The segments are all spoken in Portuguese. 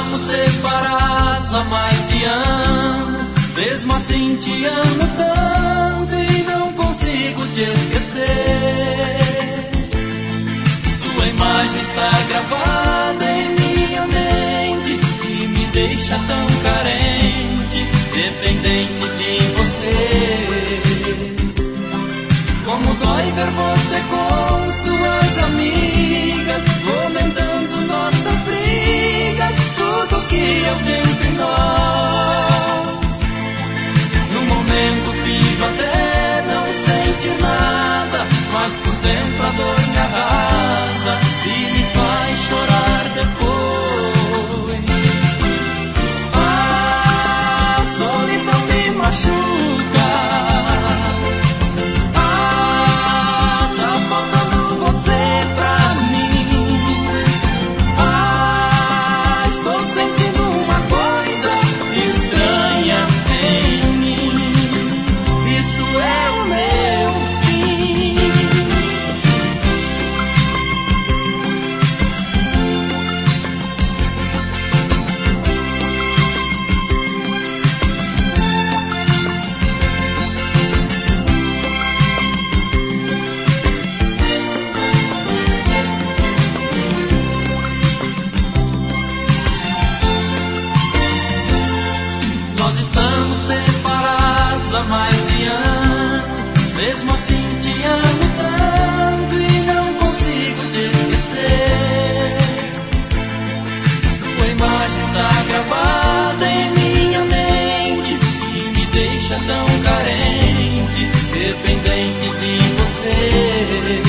estamos separados há mais de ano, mesmo assim te amo tanto e não consigo te esquecer. Sua imagem está gravada em minha mente e me deixa tão carente, dependente de você. Como dói ver você com suas amigas, comentando nossas brigas, tudo que eu vi entre nós. No momento finjo até não sentir nada, mas por dentro a dor me arrasa e me faz chorar depois. A solidão me machuca. Nós estamos separados há mais de ano, mesmo assim te amo tanto e não consigo te esquecer. Sua imagem está gravada em minha mente e me deixa tão carente, dependente de você.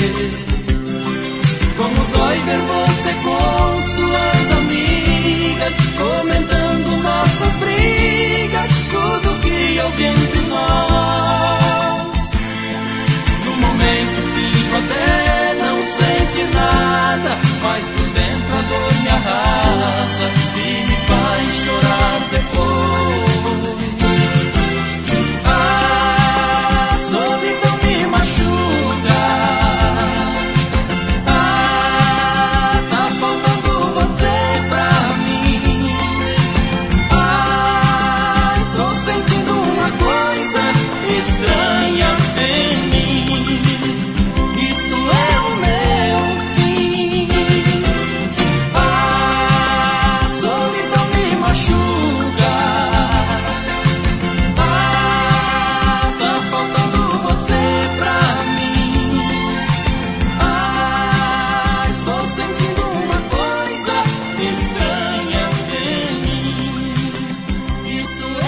Como dói ver você com suas amigas, comentando nossas brigas, tudo que eu vi entre nós. No momento finjo até não sentir nada, mas por dentro a dor me arrasa e me faz chorar depois. A solidão me machuca. Tá faltando você pra mim. Estou sentindo uma coisa estranha em mim. Isto é o meu fim. A solidão me machuca. Tá faltando você pra mim. Estou sentindo uma coisa estranha em mim. Isto